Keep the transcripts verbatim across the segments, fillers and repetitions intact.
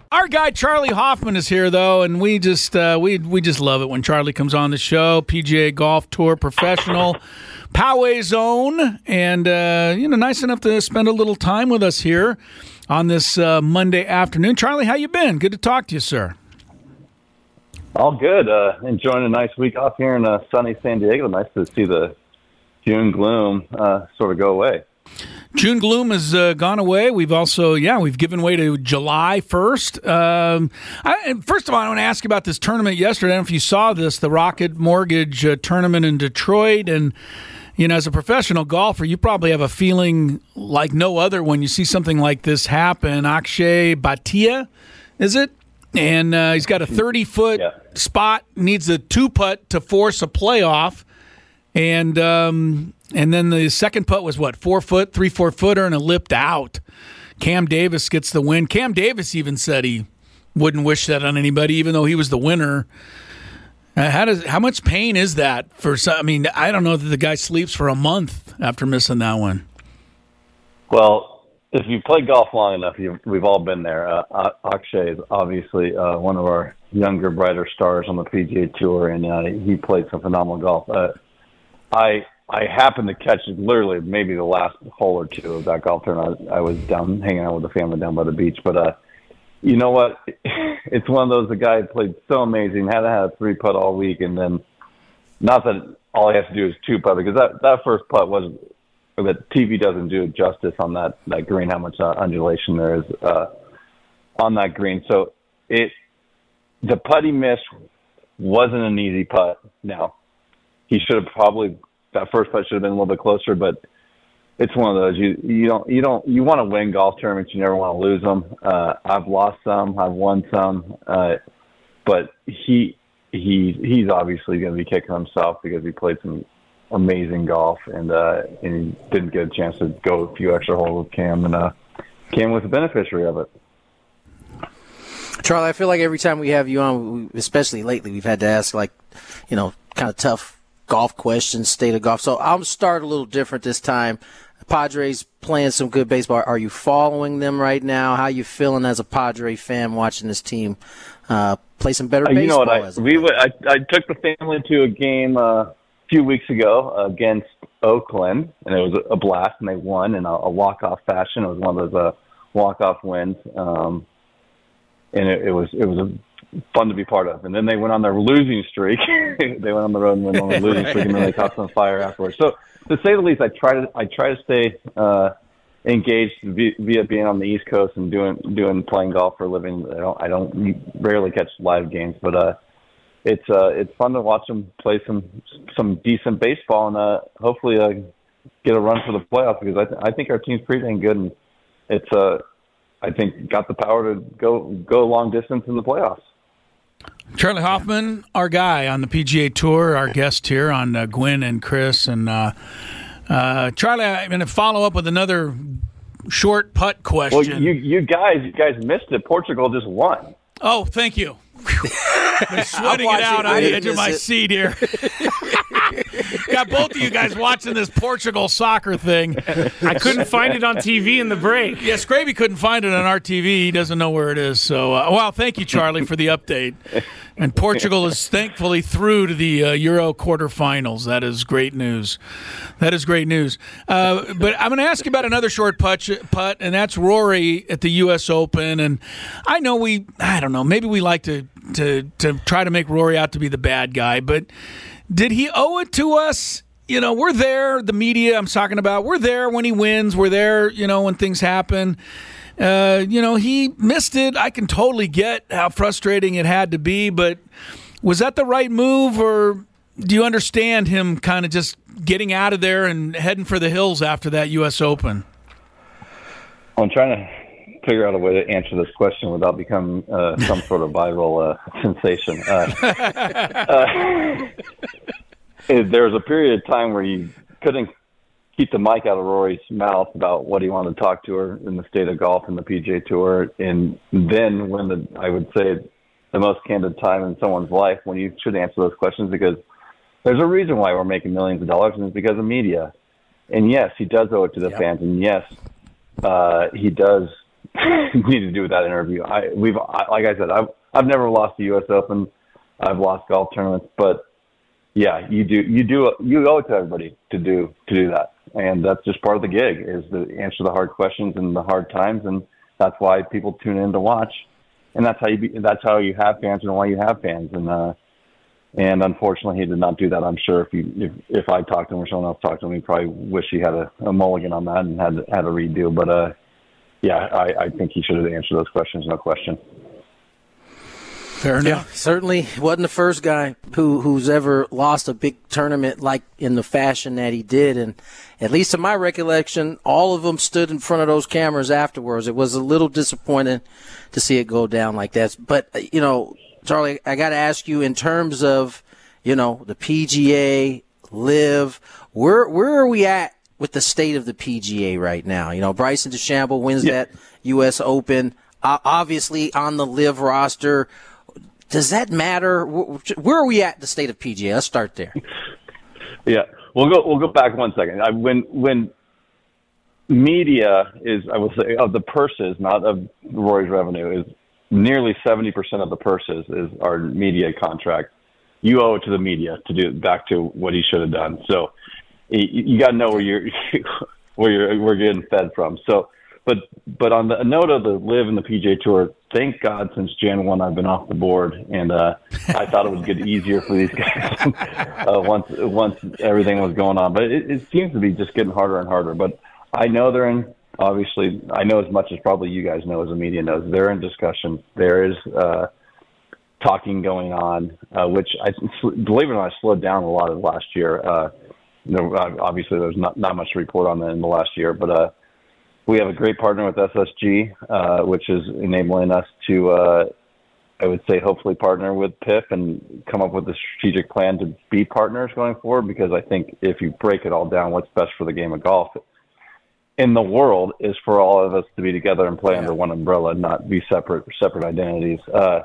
Our guy Charlie Hoffman is here, though, and we just uh, we we just love it when Charlie comes on the show. P G A Golf Tour professional, Poway's own, and uh, you know, nice enough to spend a little time with us here on this uh, Monday afternoon. Charlie, how you been? Good to talk to you, sir. All good. Uh, enjoying a nice week off here in uh, sunny San Diego. Nice to see the June gloom uh, sort of go away. June gloom has uh, gone away. We've also, yeah, we've given way to July first. Um, I, first of all, I want to ask you about this tournament yesterday. I don't know if you saw this, the Rocket Mortgage uh, tournament in Detroit. And, you know, as a professional golfer, you probably have a feeling like no other when you see something like this happen. Akshay Bhatia, is it? And uh, he's got a thirty-foot yeah. spot, needs a two-putt to force a playoff. And um, and then the second putt was, what, four-foot, three, four-footer, and it lipped out. Cam Davis gets the win. Cam Davis even said he wouldn't wish that on anybody, even though he was the winner. Uh, how does how much pain is that for some? I mean, I don't know that the guy sleeps for a month after missing that one. Well, if you play golf long enough, you, we've all been there. Uh, Akshay is obviously uh, one of our younger, brighter stars on the P G A Tour, and uh, he played some phenomenal golf. Uh, I I happened to catch literally maybe the last hole or two of that golf tournament. I, I was down hanging out with the family down by the beach, but uh, you know what? It's one of those. The guy played so amazing, had to have a three putt all week, and then not that all he has to do is two putt, because that that first putt was that T V doesn't do justice on that that green. How much uh, undulation there is uh, on that green. So it the putt he missed wasn't an easy putt. Now, he should have probably, that first putt should have been a little bit closer, but it's one of those, you you don't, you don't, you want to win golf tournaments, you never want to lose them. Uh, I've lost some, I've won some, uh, but he, he, he's obviously going to be kicking himself because he played some amazing golf and, uh, and he didn't get a chance to go a few extra holes with Cam, and, uh, Cam was the beneficiary of it. Charlie, I feel like every time we have you on, especially lately, we've had to ask, like, you know, kind of tough golf questions, state of golf. So I'll start a little different this time. Padres playing some good baseball. Are you following them right now? How are you feeling as a Padre fan watching this team uh, play some better uh, baseball? You know what? I, we would, I, I took the family to a game uh, a few weeks ago against Oakland, and it was a blast, and they won in a, a walk-off fashion. It was one of those uh, walk-off wins, um, and it, it was it was a fun to be part of. And then they went on their losing streak. They went on the road and went on the losing streak, and then they caught some fire afterwards. So, to say the least, I try to I try to stay uh, engaged via, via being on the East Coast and doing doing playing golf for a living. I don't I don't rarely catch live games, but uh, it's uh, it's fun to watch them play some some decent baseball and uh, hopefully uh, get a run for the playoffs, because I th- I think our team's pretty dang good, and it's uh I think got the power to go go long distance in the playoffs. Charlie Hoffman, our guy on the P G A Tour, our guest here on uh, Gwynn and Chris. And uh, uh, Charlie, I'm going to follow up with another short putt question. Well, you you guys you guys missed it. Portugal just won. Oh, thank you. I'm sweating it out it. on the edge of my it. seat here. Got both of you guys watching this Portugal soccer thing. I couldn't find it on T V in the break. Yeah, Scraby couldn't find it on our T V. He doesn't know where it is. So, uh, well, thank you, Charlie, for the update. And Portugal is thankfully through to the uh, Euro quarterfinals. That is great news. That is great news. Uh, but I'm going to ask you about another short putt, putt, and that's Rory at the U S Open. And I know we, I don't know, maybe we like to to to try to make Rory out to be the bad guy, but did he owe it to us? You know, we're there, the media I'm talking about, we're there when he wins, we're there, you know, when things happen. Uh, you know, he missed it. I can totally get how frustrating it had to be, but was that the right move, or do you understand him kind of just getting out of there and heading for the hills after that U S Open? I'm trying to figure out a way to answer this question without becoming uh, some sort of viral uh, sensation. Uh, uh, there was a period of time where you couldn't keep the mic out of Rory's mouth about what he wanted to talk to her in the state of golf and the P G A Tour. And then when the, I would say the most candid time in someone's life when you should answer those questions, because there's a reason why we're making millions of dollars, and it's because of media. And yes, he does owe it to the yep. fans. And yes, uh, he does need to do with that interview. I we've I, like I said, I've I've never lost the U S Open. I've lost golf tournaments, but yeah, you do you do you owe it to everybody to do to do that, and that's just part of the gig is to answer the hard questions and the hard times, and that's why people tune in to watch, and that's how you be, that's how you have fans and why you have fans, and uh, and unfortunately he did not do that. I'm sure if you if, if I talked to him or someone else talked to him, he probably wish he had a, a mulligan on that and had had a redo, but uh. Yeah, I, I think he should have answered those questions, no question. Fair enough. Yeah, certainly wasn't the first guy who who's ever lost a big tournament like in the fashion that he did. And at least in my recollection, all of them stood in front of those cameras afterwards. It was a little disappointing to see it go down like that. But, you know, Charlie, I got to ask you in terms of, you know, the P G A, LIV, where where are we at with the state of the P G A right now? You know, Bryson DeChambeau wins yeah. that U S Open, uh, obviously on the LIV roster. Does that matter? Where are we at the state of P G A? Let's start there. Yeah, we'll go. We'll go back one second. I, when when media is, I will say, of the purses, not of Rory's revenue, is nearly seventy percent of the purses is our media contract. You owe it to the media to do back to what he should have done. So. You got to know where you're where you're we're getting fed from. So, but but on the note of the LIV and the P G A Tour, thank God since January first I've been off the board, and uh, I thought it would get easier for these guys uh, once once everything was going on. But it, it seems to be just getting harder and harder. But I know they're in. Obviously, I know as much as probably you guys know as the media knows. They're in discussion. There is uh, talking going on, uh, which I believe it or not, I slowed down a lot of last year. Uh, You know, obviously, there's not, not much to report on that in the last year, but uh, we have a great partner with S S G, uh, which is enabling us to, uh, I would say, hopefully partner with P I F and come up with a strategic plan to be partners going forward, because I think if you break it all down, what's best for the game of golf in the world is for all of us to be together and play yeah. under one umbrella, not be separate separate identities. Uh,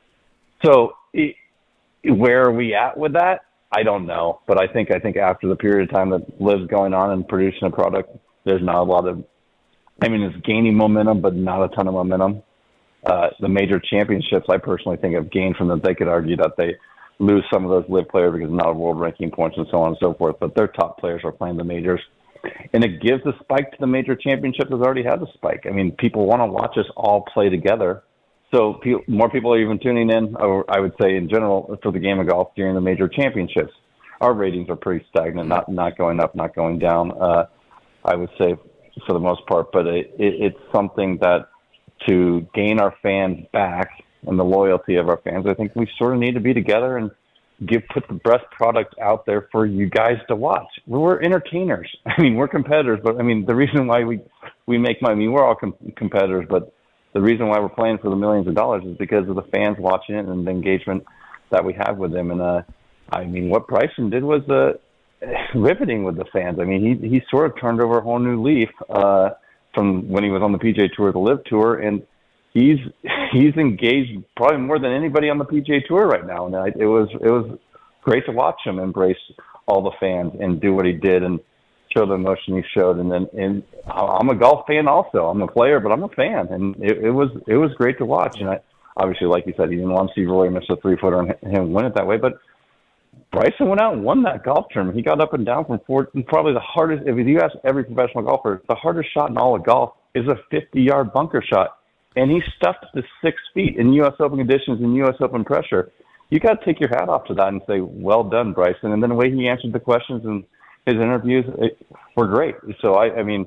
so it, where are we at with that? I don't know, but I think I think after the period of time that LIV's going on and producing a product, there's not a lot of, I mean, it's gaining momentum, but not a ton of momentum. Uh, the major championships, I personally think, have gained from them. They could argue that they lose some of those LIV players because not world ranking points and so on and so forth, but their top players are playing the majors. And it gives a spike to the major championships that's already had the spike. I mean, people want to watch us all play together. So people, more people are even tuning in, or I would say in general, for the game of golf during the major championships. Our ratings are pretty stagnant, not not going up, not going down, uh, I would say for the most part. But it, it, it's something that to gain our fans back and the loyalty of our fans, I think we sort of need to be together and give put the best product out there for you guys to watch. We're entertainers. I mean, we're competitors, but I mean, the reason why we, we make money, I mean, we're all com- competitors, but the reason why we're playing for the millions of dollars is because of the fans watching it and the engagement that we have with them. And, uh, I mean, what Bryson did was uh, riveting with the fans. I mean, he he sort of turned over a whole new leaf uh, from when he was on the P G A Tour, the LIV Tour, and he's he's engaged probably more than anybody on the P G A Tour right now. And I, it was it was great to watch him embrace all the fans and do what he did and show the emotion he showed. And then, and I'm a golf fan also. I'm a player, but I'm a fan, and it, it was it was great to watch. And I obviously, like you said, you didn't want to see Rory miss a three footer and him win it that way, but Bryson went out and won that golf tournament. He got up and down from four, probably the hardest. If you ask every professional golfer, the hardest shot in all of golf is a fifty-yard bunker shot, and he stuffed to six feet in U S Open conditions and U S Open pressure. You got to take your hat off to that and say, "Well done, Bryson." And then the way he answered the questions and his interviews it, were great. So I, I mean,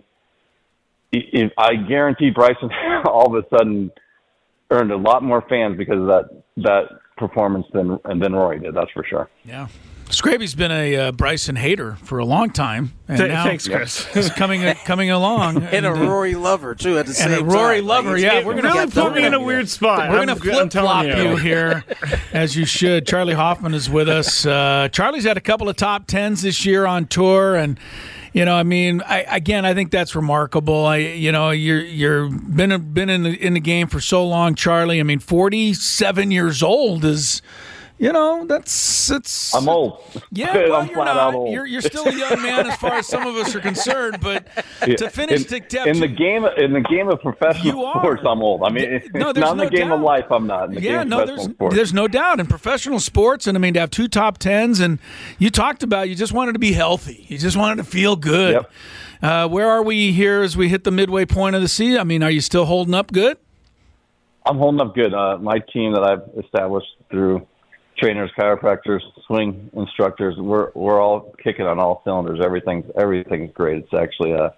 if, I guarantee Bryson all of a sudden earned a lot more fans because of that that performance than than Rory did. That's for sure. Yeah. Scraby's been a uh, Bryson hater for a long time, and Th- now thanks, Chris. he's coming uh, coming along, and, and a Rory lover too at the same time. And a Rory time. lover, like, yeah. It we're gonna really put me in a here. weird spot. We're gonna flip flop you. you here, as you should. Charlie Hoffman is with us. Uh, Charlie's had a couple of top tens this year on tour, and you know, I mean, I, again, I think that's remarkable. I, you know, you're you're been been in the, in the game for so long, Charlie. I mean, forty-seven years old is. You know, that's it's. I'm old. Yeah, well, I'm you're flat not. out old. You're you're still a young man as far as some of us are concerned. But Yeah. to finish in, to, in the game, in the game of professional You are. sports, I'm old. I mean, No, it's there's not in no the game doubt. of life. I'm not. In the yeah, game no, of there's professional sports. there's no doubt in professional sports, and I mean to have two top tens, and you talked about you just wanted to be healthy, you just wanted to feel good. Yep. Uh, where are we here as we hit the midway point of the season? I mean, are you still holding up good? I'm holding up good. Uh, my team that I've established through trainers, chiropractors, swing instructors, we're we're all kicking on all cylinders. Everything's everything's great. It's actually uh,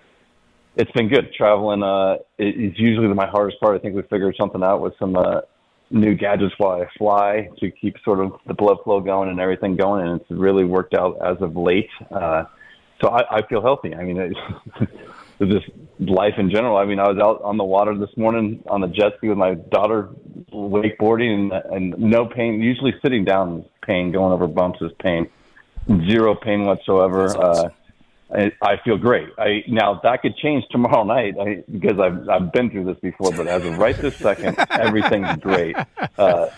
it's been good traveling. Uh, it, it's usually my hardest part. I think we figured something out with some uh, new gadgets while I fly to keep sort of the blood flow going and everything going, and it's really worked out as of late. Uh, so I, I feel healthy. I mean, it's, it's just life in general. I mean, I was out on the water this morning on the jet ski with my daughter, wakeboarding, and, and no pain. Usually sitting down is pain, going over bumps is pain. Zero pain whatsoever. Uh, I, I feel great. I now that could change tomorrow night I, because I've I've been through this before. But as of right this second, everything's great. Uh,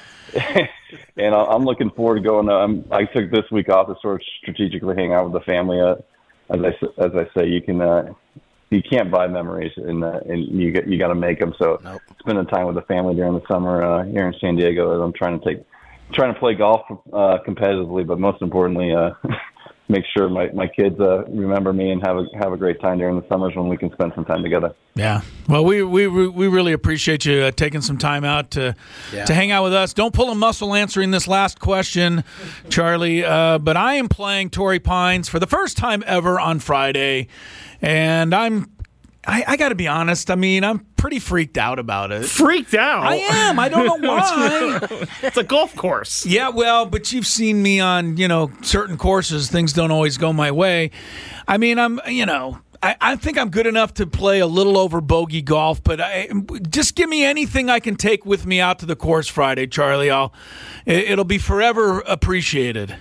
and I'm looking forward to going. Um, I took this week off to sort of strategically hang out with the family. Uh, as I as I say, you can. Uh, You can't buy memories, and uh, and you get you got to make them. So Nope. spending time with the family during the summer uh, here in San Diego, as I'm trying to take, trying to play golf uh, competitively, but most importantly, uh, make sure my my kids uh, remember me and have a have a great time during the summers when we can spend some time together. Yeah. Well, we we we really appreciate you uh, taking some time out to Yeah. to hang out with us. Don't pull a muscle answering this last question, Charlie. Uh, but I am playing Torrey Pines for the first time ever on Friday, and I'm I, I got to be honest. I mean, I'm pretty freaked out about it. Freaked out. I am. I don't know why. It's a golf course. Yeah, well, but you've seen me on, you know, certain courses. Things don't always go my way. I mean, I'm, you know, I, I think I'm good enough to play a little over bogey golf, but I, just give me anything I can take with me out to the course Friday, Charlie. I'll, it, it'll be forever appreciated.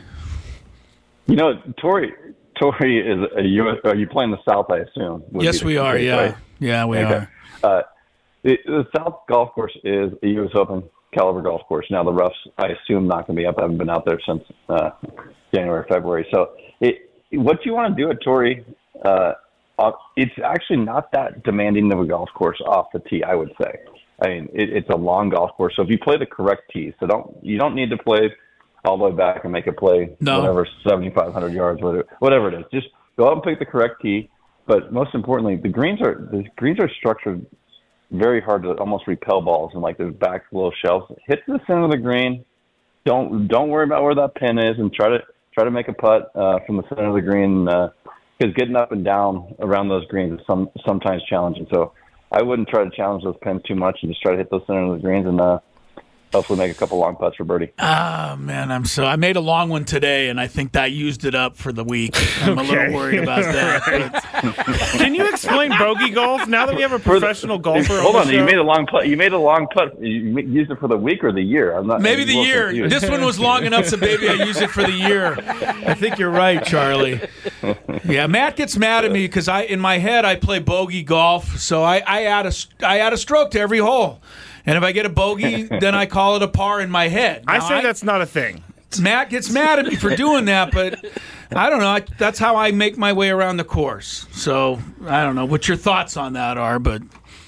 You know, Torrey, Torrey is a U S. Are you playing the South? I assume. would Yes, be the we are. case, Yeah, right? yeah, we Okay. are. Uh, the, the South Golf Course is a U S Open caliber golf course. Now the roughs, I assume, not going to be up. I haven't been out there since uh, January, February. So, it, what you want to do at Torrey, uh, uh, it's actually not that demanding of a golf course off the tee, I would say. I mean, it, it's a long golf course, so if you play the correct tee, so don't you don't need to play all the way back and make a play, No. whatever, seventy-five hundred yards, whatever, whatever it is. Just go out and pick the correct tee. But most importantly, the greens are the greens are structured very hard to almost repel balls, and like there's back little shelves. Hit to the center of the green. Don't don't worry about where that pin is, and try to try to make a putt uh, from the center of the green. Because uh, getting up and down around those greens is some sometimes challenging. So I wouldn't try to challenge those pins too much, and just try to hit those center of the greens and uh, hopefully make a couple long putts for birdie. Ah, man, I'm so I made a long one today, and I think that used it up for the week. I'm a little Okay. worried about that. Can you explain bogey golf now that we have a professional golfer? Hold on, on, the you show? made a long putt. You made a long putt. You used it for the week or the year? I'm not. Maybe I'm the a little year. confused. This one was long enough, so maybe I use it for the year. I think you're right, Charlie. Yeah, Matt gets mad at me because I, in my head, I play bogey golf, so I, I add a, I add a stroke to every hole, and if I get a bogey, then I call it a par in my head. I Now, say that's not a thing. Matt gets mad at me for doing that, but I don't know. I, that's how I make my way around the course. So I don't know what your thoughts on that are, but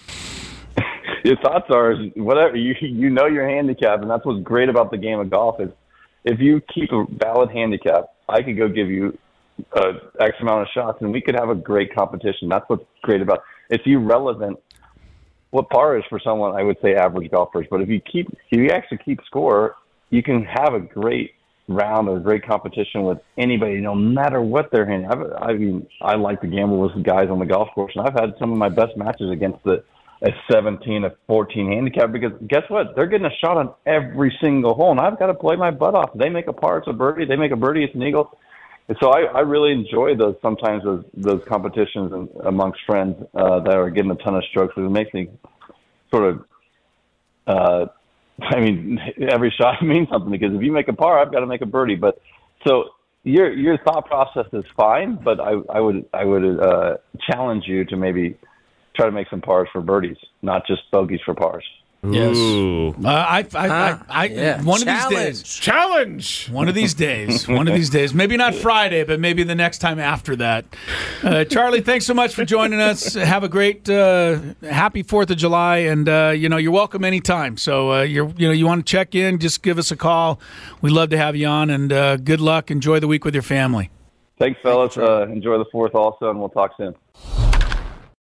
Your thoughts are is whatever you you know your handicap, and that's what's great about the game of golf is if you keep a valid handicap, I could go give you uh, X amount of shots, and we could have a great competition. That's what's great about it's irrelevant what par is for someone. I would say average golfers, but if you keep if you actually keep score, you can have a great round or a great competition with anybody, no matter what they're handing. I mean, I like to gamble with guys on the golf course, and I've had some of my best matches against the a seventeen, a fourteen handicap, because guess what? They're getting a shot on every single hole, and I've got to play my butt off. They make a par, it's a birdie. They make a birdie, it's an eagle. And so I, I really enjoy those sometimes those, those competitions and, amongst friends uh, that are getting a ton of strokes. It makes me sort of, uh, I mean, every shot means something, because if you make a par, I've got to make a birdie. But so your your thought process is fine, but I, I would I would uh, challenge you to maybe try to make some pars for birdies, not just bogeys for pars. Yes. Ooh. Uh, I, I, Ah, I, I, yeah. one of Challenge. these days. Challenge. One of these days. One of these days. Maybe not Friday, but maybe the next time after that. Uh, Charlie, thanks so much for joining us. Have a great, uh, happy Fourth of July, and uh, you know you're welcome anytime. So uh, you're, you know, you want to check in, just give us a call. We'd love to have you on, and uh, good luck. Enjoy the week with your family. Thanks, fellas. Uh, enjoy the fourth also, and we'll talk soon.